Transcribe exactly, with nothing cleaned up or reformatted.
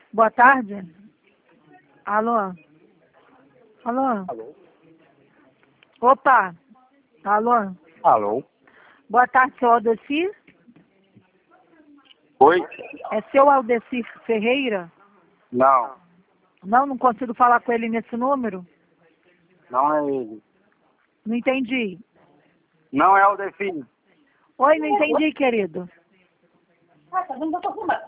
Boa tarde. Alô? Alô? Alô? Opa! Alô? Alô? Boa tarde, seu Aldecir? Oi? É seu Aldecir Ferreira? Não, Não, não consigo falar com ele nesse número? não é ele. Não entendi. Não é o Define. Oi, não entendi, querido.